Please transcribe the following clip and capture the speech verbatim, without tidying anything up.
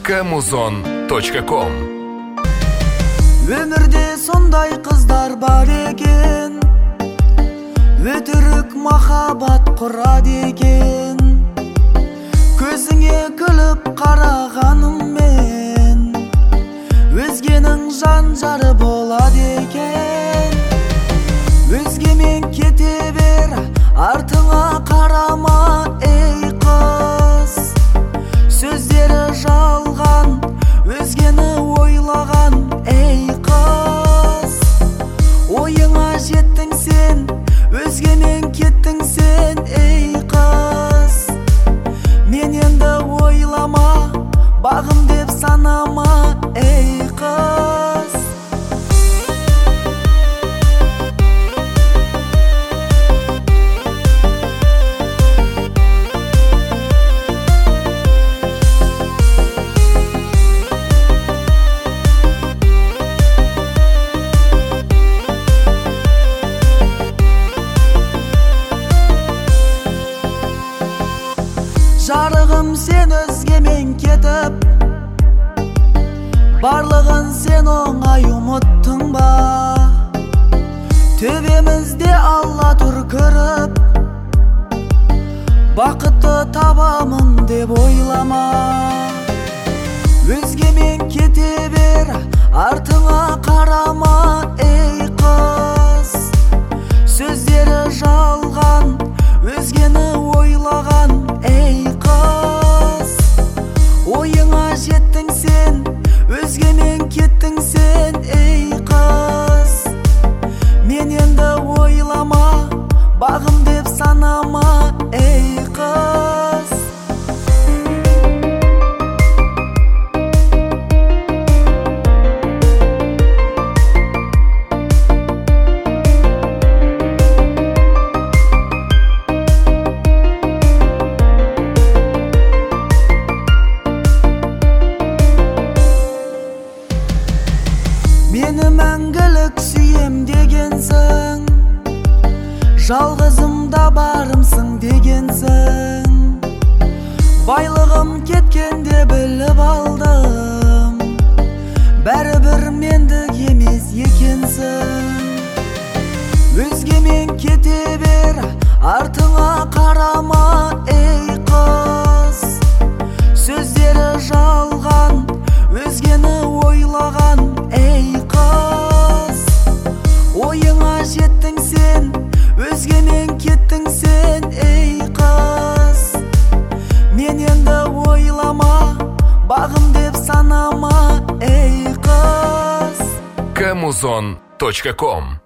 камузон точка ком. Өмірде сондай қыздар бар екен, өтірік махаббат құрады екен. Көзіңе күліп қарағаныммен өзгенің жан-жары болады екен. Өзгемен кете бер, артыңа қарама, ей қыз. Сөздері жалған, өзгені ойлаған, ей қыз. Ойыңа жеттің сен, өзгемен кеттің сен, ей қыз. Мен енді ойлама, бағым деп санама, ей қыз. Жарығым, сен өзгемен кетіп, барлығын сен оңай ұмыттың ба? Төбемізде Алла тұр кіріп, бақытты табамын деп ойлама. Өзгемен кете бер, артыңа қарама, ей қыз. Сөздері жалған, өзгені ойлаған, ей қыз. Ойыңа жеттің сен, өзгемен кеттің сен, ей қыз. Мен енді ойлама, бағым деп санама, ей қыз. Мені мәңгілік сүйем дегенсің, жалғызымда барымсың дегенсің. Байлығым кеткенде біліп алдым, бәрібір мендік емес екенсің. Өзгемен кете бер, артыңа қарама, ей қыз. Сөздері жалған, өзгені ойлаған, ей қыз. Ойыңа жеттің сен, өзгемен кеттің сен, ей қыз. Мен енді ойлама, бағым деп санама, ей қыз. камузон точка ком.